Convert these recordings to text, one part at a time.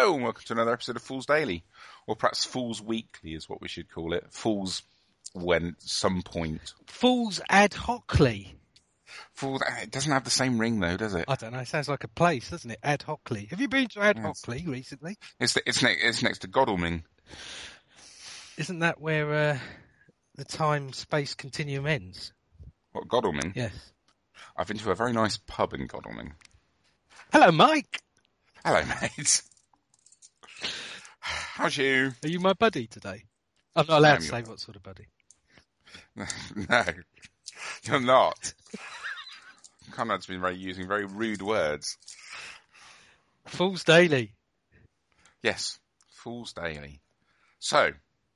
Hello, and welcome to another episode of Fool's Daily, or perhaps Fool's Weekly is what we should call it. Fool's when some point. Fool's ad hocly. Fool's, it doesn't have the same ring though, does it? I don't know. It sounds like a place, doesn't it? Ad hocly. Have you been to Ad hocly recently? It's next to Godalming. Isn't that where the time-space continuum ends? What, Godalming? Yes. I've been to a very nice pub in Godalming. Hello, Mike. Hello, mate. How's you? Are you my buddy today? I'm not allowed to say what sort of buddy. No, you're not. Conrad's been using very rude words. Fool's Daily. Yes, Fool's Daily. So,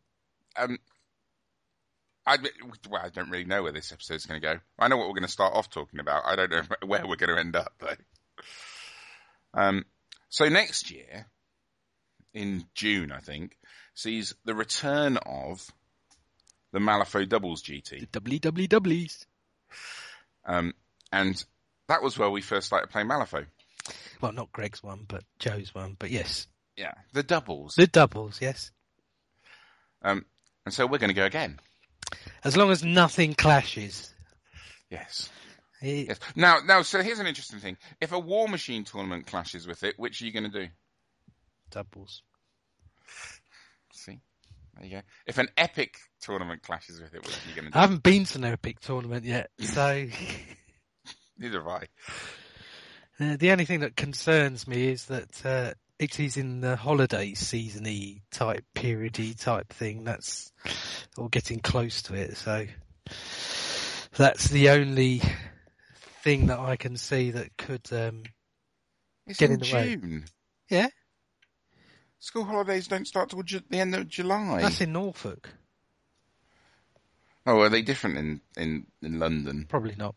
I don't really know where this episode's going to go. I know what we're going to start off talking about. I don't know where we're going to end up, though. So next year, in June, I think, sees the return of the Malifaux Doubles GT. The WWWs. And that was where we first started playing Malifaux. Well, not Greg's one, but Joe's one, but yes. Yeah, the doubles. The doubles, yes. And so we're going to go again. As long as nothing clashes. Yes. Yes. Now, so here's an interesting thing. If a War Machine tournament clashes with it, which are you going to do? Doubles. See? There you go. If an Epic tournament clashes with it, what are you going to do? I haven't been to an Epic tournament yet, so... Neither have I. The only thing that concerns me is that it is in the holiday season-y type, period-y type thing. That's or getting close to it, so that's the only thing that I can see that could get in the June. way. Yeah? School holidays don't start till the end of July. That's in Norfolk. Oh, are they different in London? Probably not.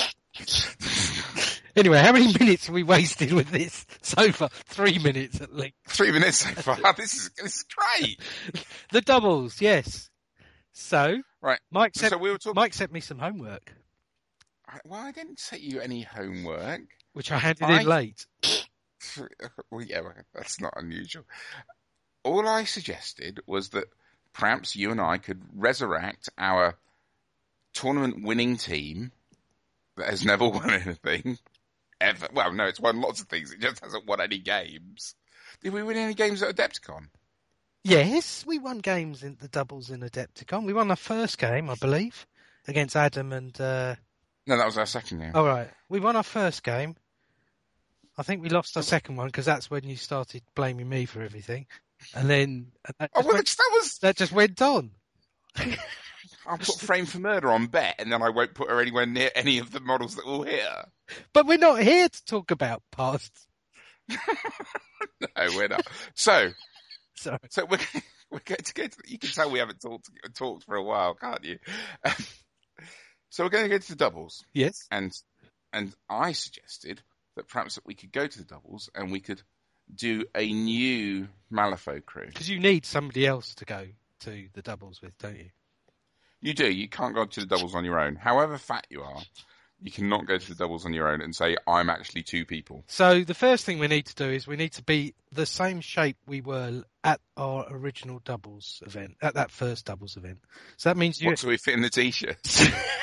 Anyway, how many minutes have we wasted with this so far? 3 minutes at least. 3 minutes so far. This is great. The doubles, yes. So, right. Mike sent me some homework. Well, I didn't set you any homework. Which I handed in late. Well, yeah, that's not unusual. All I suggested was that perhaps you and I could resurrect our tournament-winning team that has never won anything. Ever. Well, no, it's won lots of things. It just hasn't won any games. Did we win any games at Adepticon? Yes, we won games in the doubles in Adepticon. We won our first game, I believe, against Adam and... No, that was our second game. Oh, right. We won our first game. I think we lost our second one because that's when you started blaming me for everything. And then... That just went on. I'll put Frame for Murder on bet, and then I won't put her anywhere near any of the models that we'll hit. But we're not here to talk about past. No, we're not. So we're going to go to... You can tell we haven't talked for a while, can't you? So we're going to go to the doubles. Yes. And I suggested that perhaps we could go to the doubles and we could do a new Malifaux crew. Because you need somebody else to go to the doubles with, don't you? You do. You can't go to the doubles on your own. However fat you are, you cannot go to the doubles on your own and say, I'm actually two people. So the first thing we need to do is we need to be the same shape we were at our original doubles event, at that first doubles event. So that means What, so we fit in the T-shirts?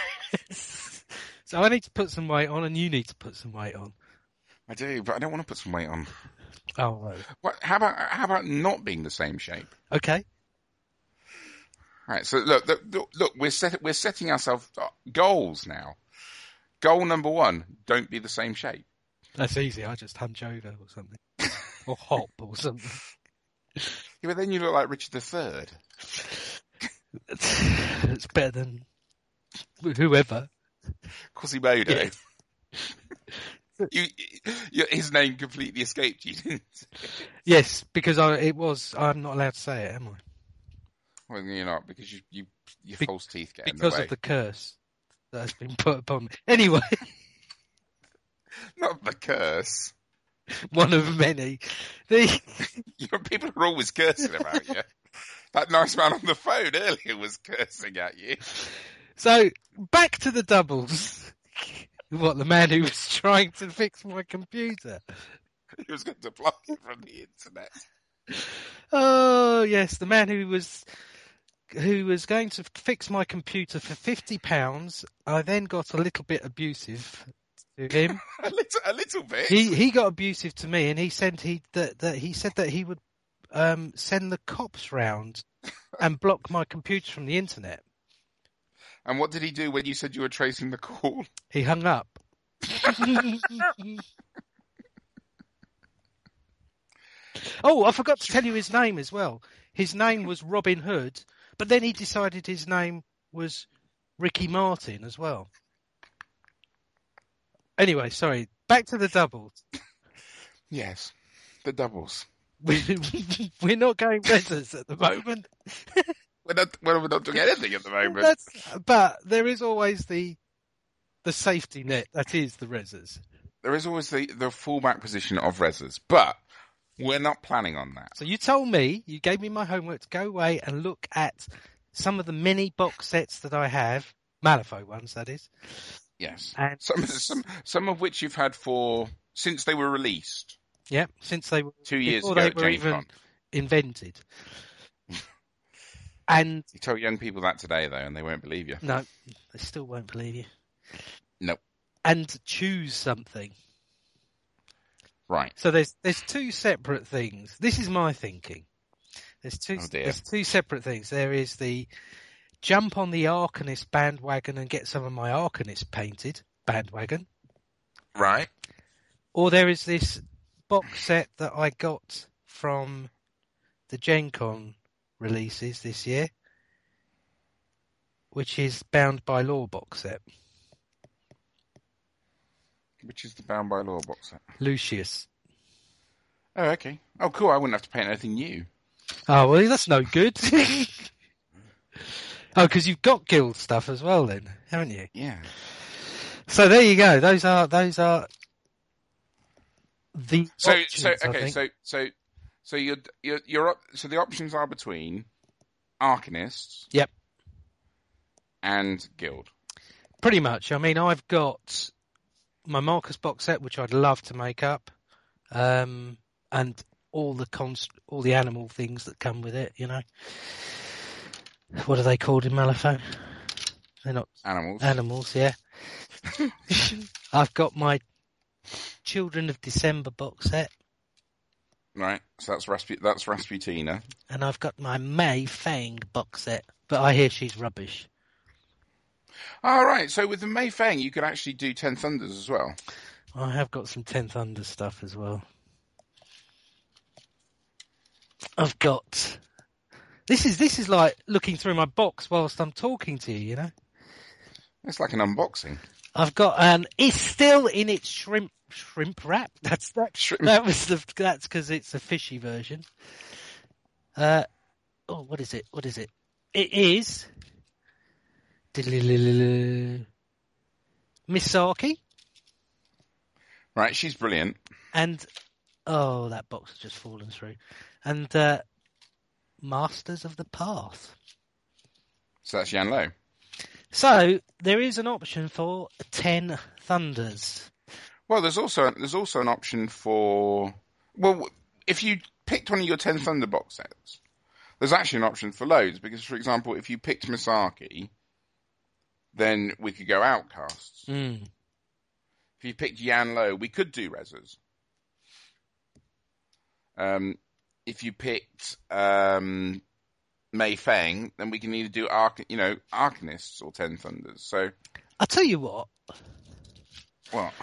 So I need to put some weight on and you need to put some weight on. I do, but I don't want to put some weight on. Oh, right. What, how about not being the same shape? Okay. All right, so look, we're setting ourselves goals now. Goal number 1, don't be the same shape. That's easy. I just hunch over or something. Or hop or something. Yeah, but then you look like Richard III. It's better than whoever. Quasimodo. Yeah. His name completely escaped you, didn't it? Yes, because I'm not allowed to say it, am I? Well, you're not, because your false teeth get in the way. Because of the curse that has been put upon me. Anyway. Not the curse. One of many. People are always cursing about you. That nice man on the phone earlier was cursing at you. So, back to the doubles. What, the man who was trying to fix my computer? He was going to block it from the internet. Oh yes, the man who was going to fix my computer for £50. I then got a little bit abusive to him. a little bit. He got abusive to me, and he said he said that he would send the cops round and block my computer from the internet. And what did he do when you said you were tracing the call? He hung up. Oh, I forgot to tell you his name as well. His name was Robin Hood, but then he decided his name was Ricky Martin as well. Anyway, sorry. Back to the doubles. Yes, the doubles. We're not going rezzers at the moment. We're not doing anything at the moment. But there is always the safety net. That is the rezzers. There is always the fallback position of rezzers, but we're not planning on that. So you told me, you gave me my homework to go away and look at some of the mini box sets that I have, Malifaux ones, that is. Yes, and some of which you've had since they were released. Yep, since they were 2 years before ago. they were even invented. And you tell young people that today, though, and they won't believe you. No, they still won't believe you. Nope. And choose something. Right. So there's two separate things. This is my thinking. There's two separate things. There is the jump on the Arcanist bandwagon and get some of my Arcanist painted bandwagon. Right. Or there is this box set that I got from the Gen Con releases this year, which is Bound by Law box set. Which is the Bound by Law box set? Lucius. Oh, okay. Oh, cool. I wouldn't have to paint anything new. Oh, well, that's no good. Oh, because you've got guild stuff as well then, haven't you? Yeah. So there you go. Those are the options, So the options are between Arcanists. Yep. And Guild. Pretty much. I mean, I've got my Marcus box set, which I'd love to make up, and all the animal things that come with it. You know, what are they called in Malifaux? They're not animals. Animals, yeah. I've got my Children of December box set. Right, so that's Rasputina. And I've got my May Fang box set, but I hear she's rubbish. Oh, right, so with the May Fang, you could actually do 10 Thunders as well. I have got some 10 Thunder stuff as well. I've got... This is like looking through my box whilst I'm talking to you, you know? It's like an unboxing. I've got it's still in its shrimp wrap. That's because it's a fishy version. What is it? It is Misaki. Right, she's brilliant. And that box has just fallen through. And Masters of the Path. So that's Yan Lo. So there is an option for 10 Thunders. Well, there's also an option for... Well, if you picked one of your 10 Thunder box sets, there's actually an option for loads, because, for example, if you picked Misaki, then we could go Outcasts. Mm. If you picked Yan Lo, we could do Rezzers. If you picked May Fang, then we can either do Arcanists or 10 Thunders. So I'll tell you what. What?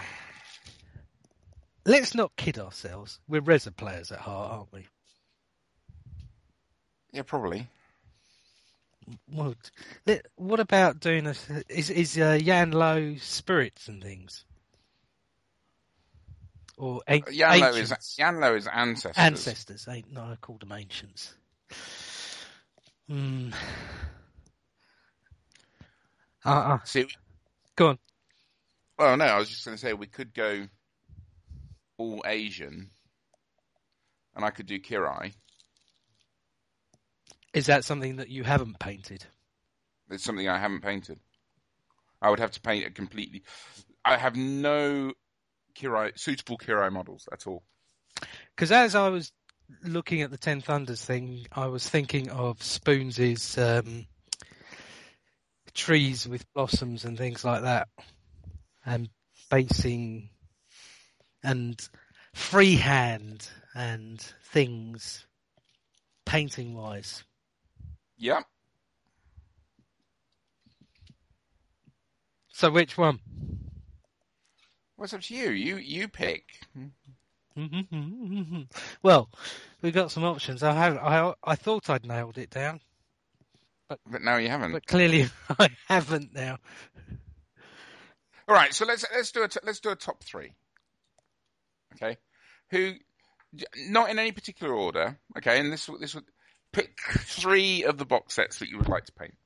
Let's not kid ourselves. We're Rezza players at heart, aren't we? Yeah, probably. Well, what about doing is Yan Lo spirits and things? Or Yan Lo is ancestors. Ancestors, no, I called them ancients. See, go on. Well, no, I was just going to say we could go all Asian, and I could do Kirai. Is that something that you haven't painted? It's something I haven't painted. I would have to paint it completely. I have no suitable Kirai models at all. Because as I was looking at the Ten Thunders thing, I was thinking of Spoons' trees with blossoms and things like that, and basing and freehand and things painting wise. Yep. So which one? What's up to you? You pick. Well, we've got some options. I thought I'd nailed it down, But now you haven't. but clearly I haven't now. All right, so let's do a top three. Okay, who, not in any particular order. Okay, and this would pick 3 of the box sets that you would like to paint.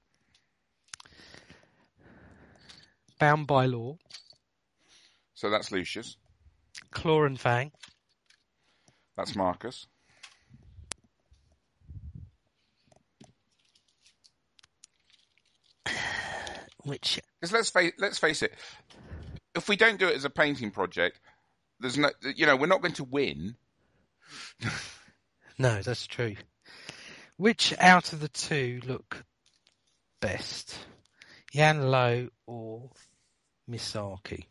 Bound by Law, So that's Lucius. Claw and Fang, That's Marcus. which Because let's face it, if we don't do it as a painting project, there's no, we're not going to win. no, that's true. Which out of the 2 look best? Yan Lo or Misaki?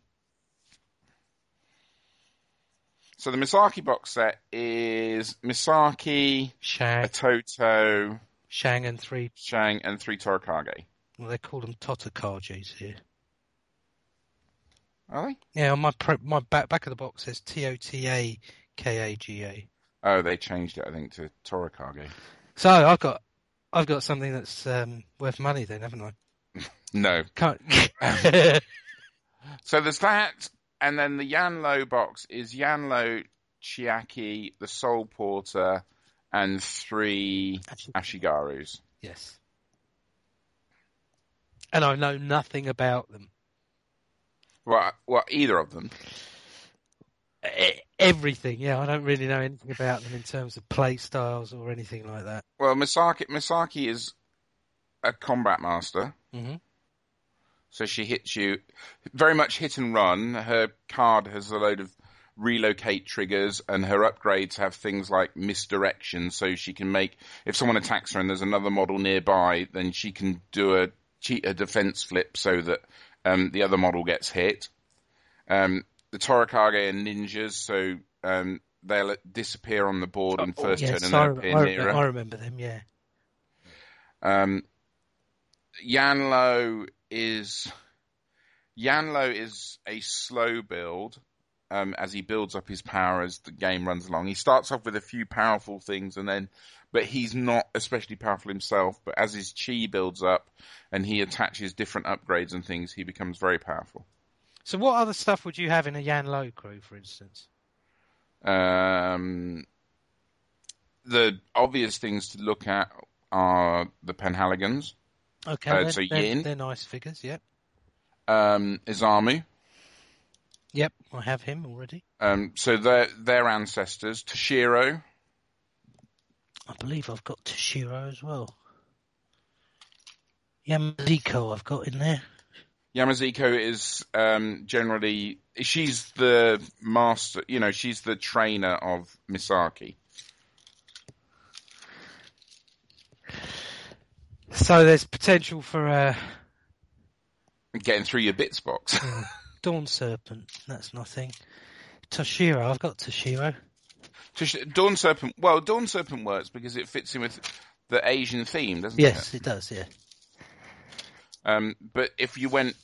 So the Misaki box set is Misaki, Shang, a Toto, Shang and 3. Shang, and 3 Torakage. Well, they call them Totakages here. Are they? Yeah, on my back of the box says Totakaga. Oh, they changed it, I think, to Torakage. So I've got something that's worth money then, haven't I? No. Can't. So there's that, and then the Yanlo box is Yanlo, Chiaki, the Soul Porter, and 3 Ashigarus. Yes. And I know nothing about them. Well, either of them. Everything, yeah. I don't really know anything about them in terms of play styles or anything like that. Well, Misaki is a combat master. Mm-hmm. So she hits you very much hit and run. Her card has a load of relocate triggers, and her upgrades have things like misdirection. So she can make, if someone attacks her and there's another model nearby, then she can do a defense flip so that the other model gets hit. The Torakage are ninjas, so they'll disappear on the board on first turn and then appear nearer. I remember them, yeah. Yanlo is a slow build as he builds up his power as the game runs along. He starts off with a few powerful things, but he's not especially powerful himself. But as his chi builds up and he attaches different upgrades and things, he becomes very powerful. So what other stuff would you have in a Yan Lo crew, for instance? The obvious things to look at are the Penhaligons. Okay, so Yin. They're nice figures, yep. Izamu. Yep, I have him already. So their ancestors, Toshiro. I believe I've got Toshiro as well. Yamaziko I've got in there. Yamaziko is generally, she's the master, she's the trainer of Misaki. So there's potential for getting through your bits box. Dawn Serpent, that's nothing. Toshiro, I've got Toshiro. Dawn Serpent works because it fits in with the Asian theme, doesn't it? Yes, it does, yeah. But if you went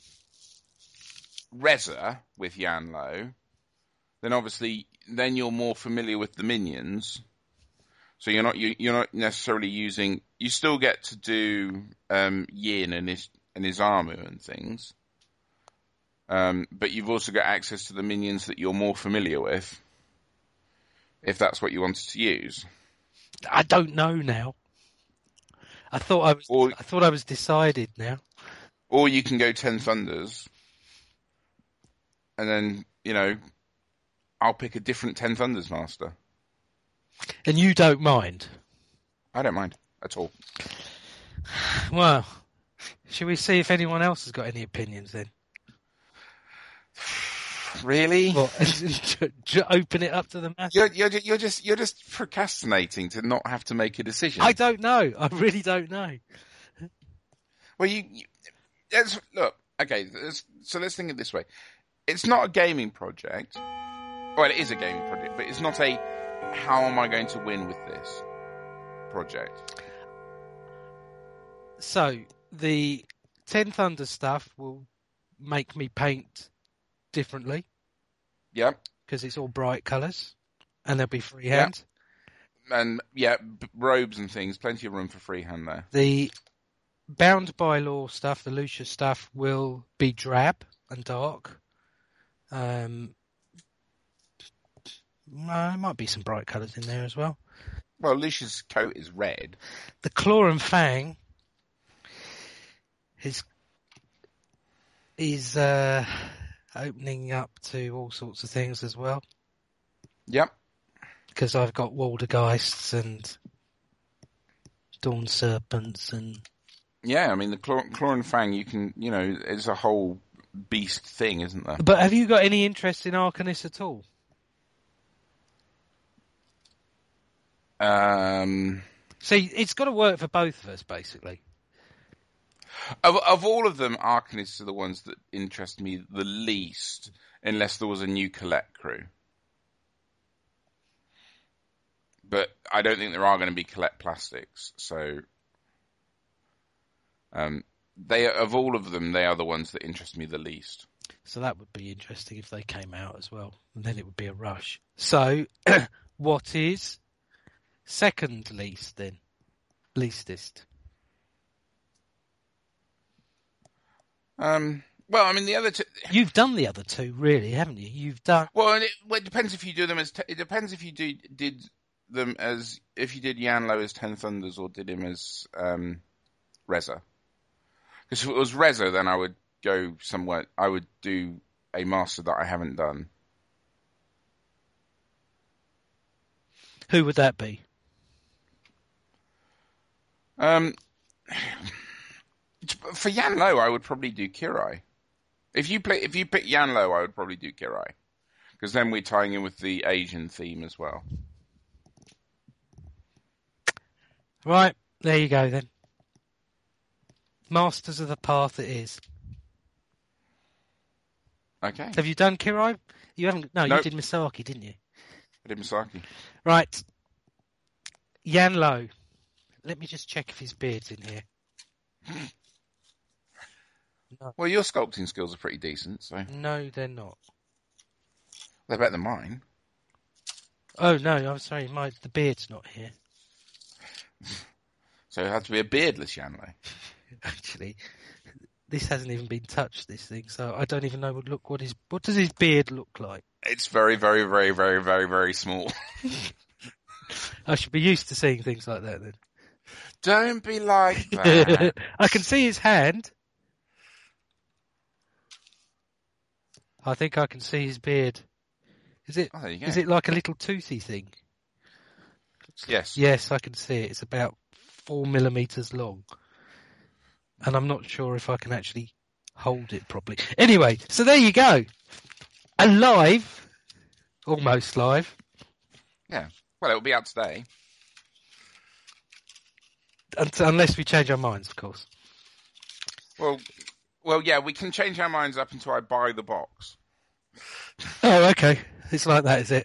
Reza with Yanlo, then obviously you're more familiar with the minions. So you're not necessarily using. You still get to do Yin and his armor and things, but you've also got access to the minions that you're more familiar with, if that's what you wanted to use. I don't know now. I thought I was decided now. Or you can go 10 Thunders, and then I'll pick a different 10 Thunders master. And you don't mind? I don't mind at all. Well, shall we see if anyone else has got any opinions then? Really? What? Open it up to the masses? You're just procrastinating to not have to make a decision. I don't know. I really don't know. Well, look. Okay, so let's think of it this way. It's not a gaming project. Well, it is a gaming project, but it's not a how am I going to win with this project. So, the 10 Thunder stuff will make me paint differently. Yeah. Because it's all bright colours. And there'll be freehand. Yeah. And, robes and things. Plenty of room for freehand there. The Bound by Law stuff, the Lucius stuff, will be drab and dark. There might be some bright colours in there as well. Well, Lucius' coat is red. The Claw and Fang is opening up to all sorts of things as well. Yep. Because I've got Waldergeists and Dawn Serpents and... Yeah, I mean, the Claw and Fang, you can, it's a whole beast thing, isn't there? But have you got any interest in Arcanist at all? See, it's got to work for both of us, basically. Of all of them, Arcanists are the ones that interest me the least, unless there was a new Colette crew. But I don't think there are going to be Colette plastics, so... of all of them, they are the ones that interest me the least. So that would be interesting if they came out as well, and then it would be a rush. So, what is second least then? Leastest? Well, I mean, the other two... You've done the other two, really, haven't you? You've done... Well, it depends if you do them as... It depends if you did them as... If you did Yanlo as 10 Thunders or did him as Reza. Because if it was Reza, then I would go somewhere... I would do a master that I haven't done. Who would that be? For Yanlo, I would probably do Kirai. If you pick Yanlo, I would probably do Kirai. Because then we're tying in with the Asian theme as well. Right, there you go then. Masters of the Path it is. Okay. Have you done Kirai? You haven't... No, Nope. You did Misaki, didn't you? I did Misaki. Right. Yanlo. Let me just check if his beard's in here. No. Well, your sculpting skills are pretty decent, so... No, they're not. They're better than mine. Oh, no, I'm sorry. The beard's not here. So it had to be a beardless Yanlo. Actually, this hasn't even been touched, this thing, so I don't even know what does his beard look like? It's very, very, very, very, very, very small. I should be used to seeing things like that then. Don't be like that. I can see his hand. I think I can see his beard. Is it? Oh, there you go. Is it like a little toothy thing? Yes. Yes, I can see it. It's about 4 millimeters long. And I'm not sure if I can actually hold it properly. Anyway, so there you go. Alive. Almost live. Yeah. Well, it'll be out today. Unless we change our minds, of course. Well, yeah, we can change our minds up until I buy the box. Oh, okay. It's like that, is it?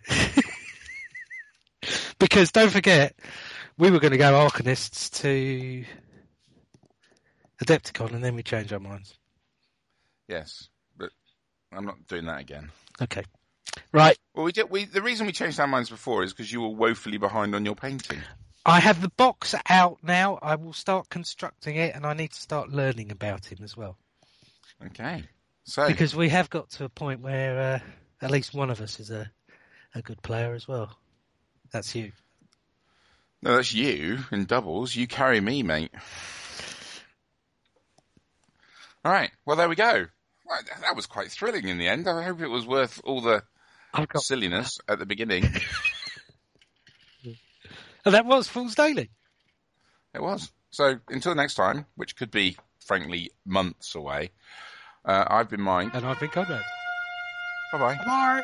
Because don't forget, we were going to go Arcanists to Adepticon, and then we changed our minds. Yes, but I'm not doing that again. Okay. Right. Well, the reason we changed our minds before is because you were woefully behind on your painting. I have the box out now. I will start constructing it, and I need to start learning about him as well. Okay. So because we have got to a point where at least one of us is a good player as well. That's you. No, that's you in doubles. You carry me, mate. All right. Well, there we go. Well, that was quite thrilling in the end. I hope it was worth all the silliness at the beginning. And that was Fool's Daily. It was. So until next time, which could be, frankly, months away, I've been Mike. And I've been Conrad. Bye-bye. Bye.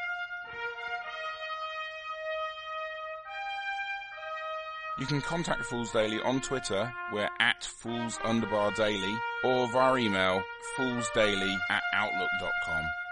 You can contact Fools Daily on Twitter. We're at Fools_Daily, or via email, foolsdaily@outlook.com.